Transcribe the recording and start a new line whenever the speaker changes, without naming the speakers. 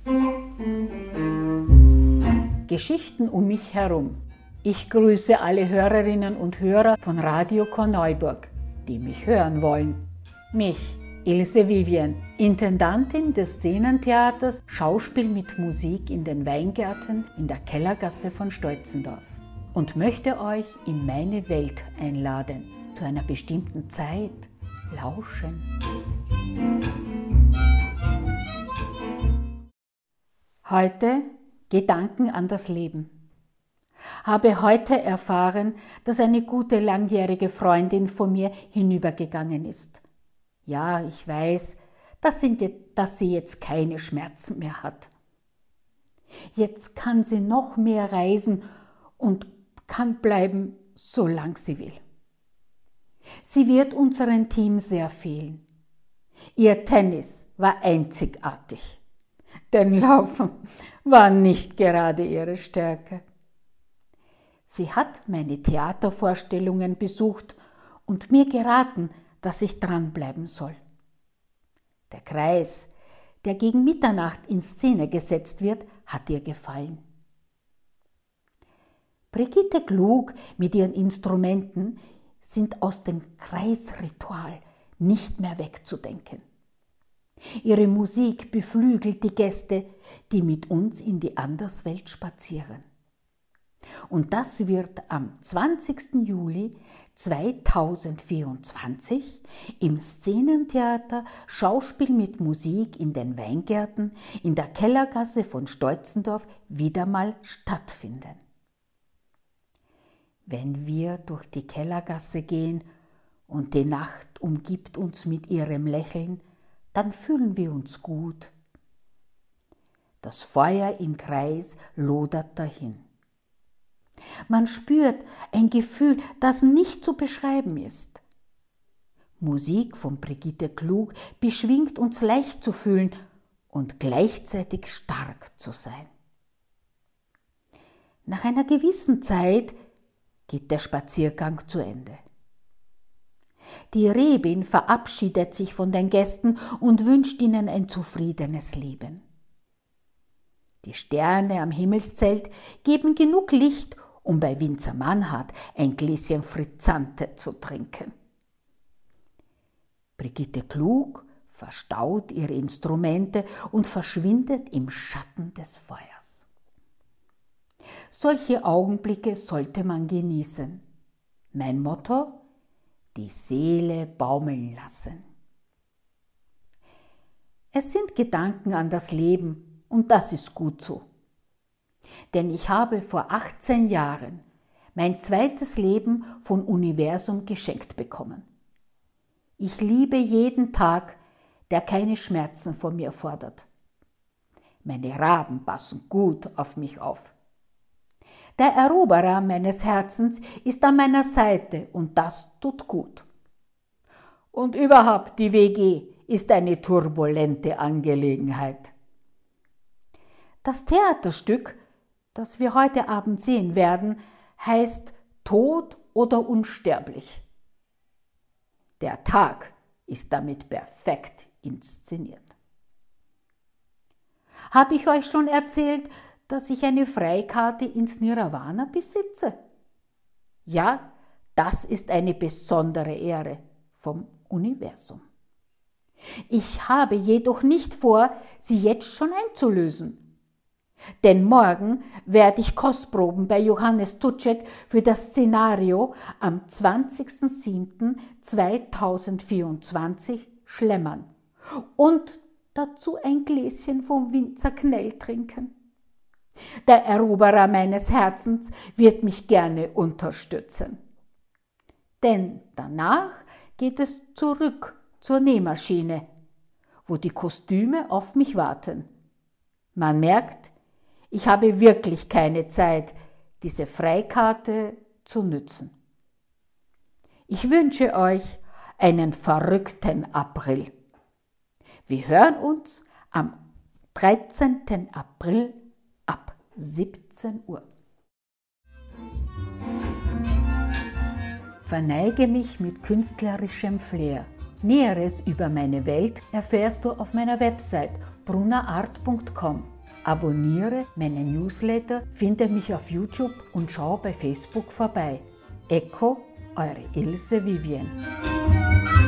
Geschichten um mich herum. Ich grüße alle Hörerinnen und Hörer von Radio Korneuburg, die mich hören wollen. Mich, Ilse Vivian, Intendantin des Szenentheaters Schauspiel mit Musik in den Weingärten in der Kellergasse von Stolzendorf und möchte euch in meine Welt einladen, zu einer bestimmten Zeit lauschen. Heute Gedanken an das Leben. Habe heute erfahren, dass eine gute langjährige Freundin von mir hinübergegangen ist. Ja, ich weiß, dass sie jetzt keine Schmerzen mehr hat. Jetzt kann sie noch mehr reisen und kann bleiben, solange sie will. Sie wird unserem Team sehr fehlen. Ihr Tennis war einzigartig. Denn Laufen war nicht gerade ihre Stärke. Sie hat meine Theatervorstellungen besucht und mir geraten, dass ich dranbleiben soll. Der Kreis, der gegen Mitternacht in Szene gesetzt wird, hat ihr gefallen. Brigitte Klug mit ihren Instrumenten sind aus dem Kreisritual nicht mehr wegzudenken. Ihre Musik beflügelt die Gäste, die mit uns in die Anderswelt spazieren. Und das wird am 20. Juli 2024 im Szenentheater Schauspiel mit Musik in den Weingärten in der Kellergasse von Stolzendorf wieder mal stattfinden. Wenn wir durch die Kellergasse gehen und die Nacht umgibt uns mit ihrem Lächeln, dann fühlen wir uns gut. Das Feuer im Kreis lodert dahin. Man spürt ein Gefühl, das nicht zu beschreiben ist. Musik von Brigitte Klug beschwingt uns leicht zu fühlen und gleichzeitig stark zu sein. Nach einer gewissen Zeit geht der Spaziergang zu Ende. Die Rebin verabschiedet sich von den Gästen und wünscht ihnen ein zufriedenes Leben. Die Sterne am Himmelszelt geben genug Licht, um bei Winzer Mannhardt ein Gläschen Frizzante zu trinken. Brigitte Klug verstaut ihre Instrumente und verschwindet im Schatten des Feuers. Solche Augenblicke sollte man genießen. Mein Motto: die Seele baumeln lassen. Es sind Gedanken an das Leben und das ist gut so. Denn ich habe vor 18 Jahren mein zweites Leben vom Universum geschenkt bekommen. Ich liebe jeden Tag, der keine Schmerzen von mir fordert. Meine Raben passen gut auf mich auf. Der Eroberer meines Herzens ist an meiner Seite und das tut gut. Und überhaupt, die WG ist eine turbulente Angelegenheit. Das Theaterstück, das wir heute Abend sehen werden, heißt Tod oder unsterblich. Der Tag ist damit perfekt inszeniert. Habe ich euch schon erzählt, dass ich eine Freikarte ins Nirvana besitze? Ja, das ist eine besondere Ehre vom Universum. Ich habe jedoch nicht vor, sie jetzt schon einzulösen. Denn morgen werde ich Kostproben bei Johannes Tutschek für das Szenario am 20.07.2024 schlemmern und dazu ein Gläschen vom Winzer Knell trinken. Der Eroberer meines Herzens wird mich gerne unterstützen. Denn danach geht es zurück zur Nähmaschine, wo die Kostüme auf mich warten. Man merkt, ich habe wirklich keine Zeit, diese Freikarte zu nützen. Ich wünsche euch einen verrückten April. Wir hören uns am 13. April ab 17 Uhr. Verneige mich mit künstlerischem Flair. Näheres über meine Welt erfährst du auf meiner Website brunnerart.com. Abonniere meine Newsletter, finde mich auf YouTube und schau bei Facebook vorbei. Echo, eure Ilse Vivien.